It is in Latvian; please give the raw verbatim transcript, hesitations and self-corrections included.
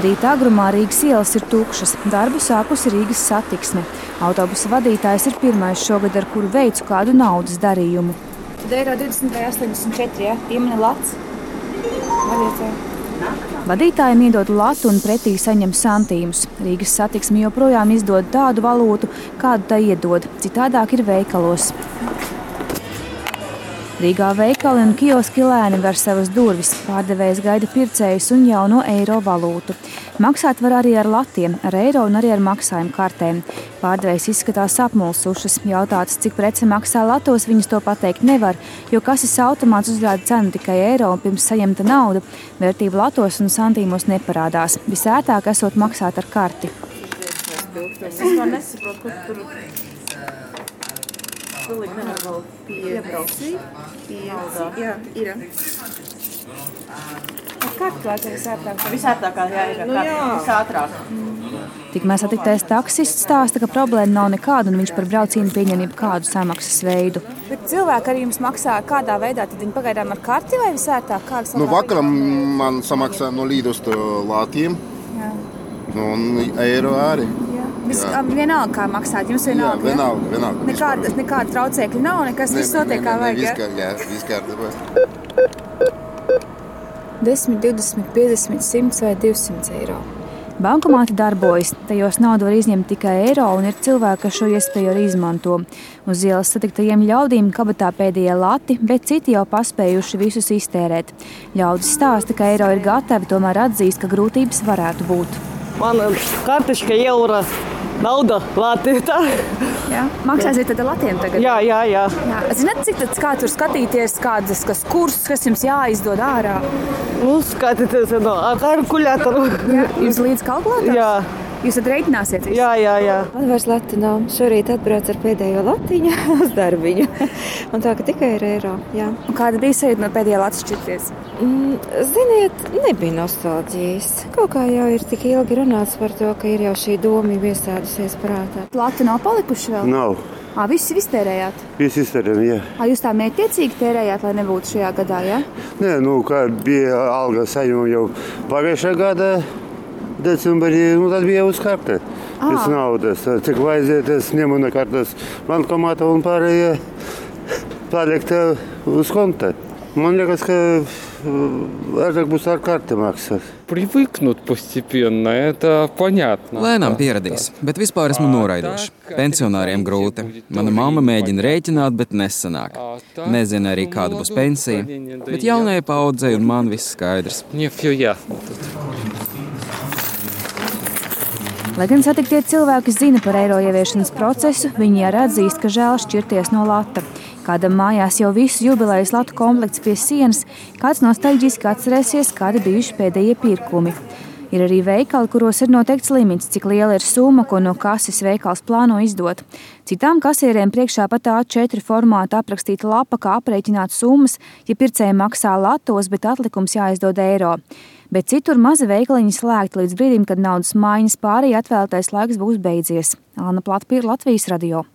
Rīta agrumā Rīgas ielas ir tukšas. Darbu sākusi Rīgas satiksme. Autobusa vadītājs ir pirmais šogad, ar kuru veicu kādu naudas darījumu. Tad eiro divdesmit vai astoņdesmit četri, ja? Piemina lats. Vadītājiem iedod latu un pretī saņem santīmus. Rīgas satiksme joprojām izdod tādu valūtu, kādu tā iedod. Citādāk ir veikalos. Rīgā veikali un kioski lēni ver savas durvis. Pārdevējs gaida pircējus un jauno eiro valūtu. Maksāt var arī ar latiem, ar eiro un arī ar maksājumu kartēm. Pārdevējs izskatās apmulsušas. Jautāts, cik prece maksā latos, viņas to pateikt nevar, jo kases automāts uzrāda cenu tikai eiro un pirms saņemta nauda. Vērtība latos un santīmos neparādās. Visērtāk esot maksāt ar karti. Es vispār nesaprotu, kur tur... Pilīgi nevar vēl piebraukt. Pieci, jā, ir. Ar kartu lētā visērtāk? Visērtākā, jā, ir ar Nu, karti. jā. Visātrāk. Tikmēr satiktais taksists stāsta, ka problēma nav nekāda un viņš par braucienu pieņem jebkādu samaksas veidu. Bet cilvēki arī jums maksā kādā veidā? Tad viņi pagaidām ar karti vai visērtāk? Kādas Nu, vakaram man samaksā no līdostu latiem. Jā. Nu, un eiro arī. Vis, vienalga, kā maksāt, jums vienalga, Jā, vienalga, vienalga. Nekāda, nekāda traucēkļa nav, nekas, viss notiek kā vajag, ja? Viss, jā, viss kārtībā. desmit, divdesmit, piecdesmit, simts vai divsimt eiro. Bankomāti darbojas, tajos naudu var izņemt tikai eiro un ir cilvēki, kas šo iespēju arī izmanto. Uz ielas satiktajiem ļaudīm kabatā pēdējie lati, bet citi jau paspējuši visus iztērēt. Ļaudis stāsta, ka eiro ir gatavi, tomēr atzīst, ka grūtības varētu būt. Man kartiška eiro, nauda, lati. Jā, maksāsiet tad ar latiem tagad? Jā, jā, jā. Jā. Zināt, cik tad kā tur skatīties, kādas kas kurs, kas jums jāizdod ārā? Nu, skatīties no kalkulātoru. Jā, jums līdz kalkulātors? Jā. Jūs tad reiķināsiet visu? Jā, jā, jā. Man vairs lati nav. Šorīt atbrauc ar pēdējo latiņu uz darbiņu. Un tā, ka tikai ir eiro, jā. Un kāda bija sajūta no pēdējā lata šķirties? Mm, ziniet, nebija nostalģijas. Kaut kā jau ir tik ilgi runāts par to, ka ir jau šī doma iesēdusies prātā. Lati nav palikuši vēl? Nav. Ā, visi iztērējāt? Visi iztērējam, jā. Ā, jūs tā mērķtiecīgi tērējāt, lai nebūtu šajā gadā, jā? Nē, nu, kā bija alga saņemama jau pagājušā gada decembrī, nu, tad bija uz karta. Pēc naudas. Cik vajadzēja, es ņemu no kartas bankomāta un pārējie palikt uz konta. Man liekas, ka vairāk būs ar karti maksāt. Привыкнут постепенно, это понятно. Lēnām pieradīs, bet vispār esmu noraidošs. Pensionāriem grūti. Mana mamma mēģina rēķināt, bet nesanāk. Nezinu arī, kāda būs pensija, bet jaunajai paudzei un man viss skaidrs. Мне всё ясно тут. Lai gan satiktie cilvēki zina par eiro ieviešanas procesu, viņi arī atzīst, ka žēl šķirties no lata. Kādam mājās jau visu jubilejas latu komplekts pie sienas, kāds nostalģiski atcerēsies, kādi bijuši pēdējie pirkumi. Ir arī veikali, kuros ir noteikts limits, cik liela ir summa, ko no kases veikals plāno izdot. Citām kasieriem priekšā pat A četri formāta aprakstīta lapa, kā aprēķināt summas, ja pircēji maksā latos, bet atlikums jāizdod eiro. Bet citur mazi veikaliņi slēgti līdz brīdim, kad naudas maiņas pārējai atvēlētais laiks būs beidzies. Alna Platpīra, Latvijas radio.